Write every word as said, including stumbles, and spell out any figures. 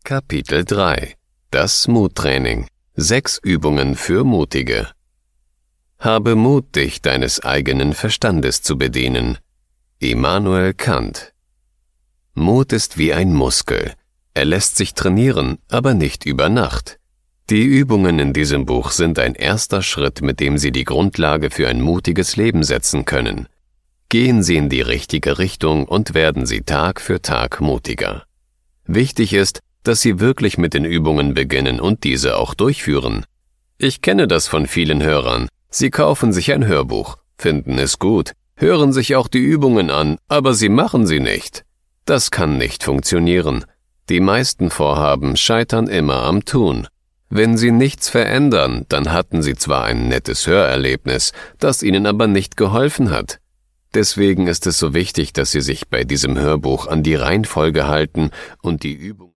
Kapitel drei. Das Muttraining. Sechs Übungen für Mutige. Habe Mut, dich deines eigenen Verstandes zu bedienen. Immanuel Kant. Mut ist wie ein Muskel. Er lässt sich trainieren, aber nicht über Nacht. Die Übungen in diesem Buch sind ein erster Schritt, mit dem Sie die Grundlage für ein mutiges Leben setzen können. Gehen Sie in die richtige Richtung und werden Sie Tag für Tag mutiger. Wichtig ist, dass Sie wirklich mit den Übungen beginnen und diese auch durchführen. Ich kenne das von vielen Hörern. Sie kaufen sich ein Hörbuch, finden es gut, hören sich auch die Übungen an, aber sie machen sie nicht. Das kann nicht funktionieren. Die meisten Vorhaben scheitern immer am Tun. Wenn Sie nichts verändern, dann hatten Sie zwar ein nettes Hörerlebnis, das Ihnen aber nicht geholfen hat. Deswegen ist es so wichtig, dass Sie sich bei diesem Hörbuch an die Reihenfolge halten und die Übung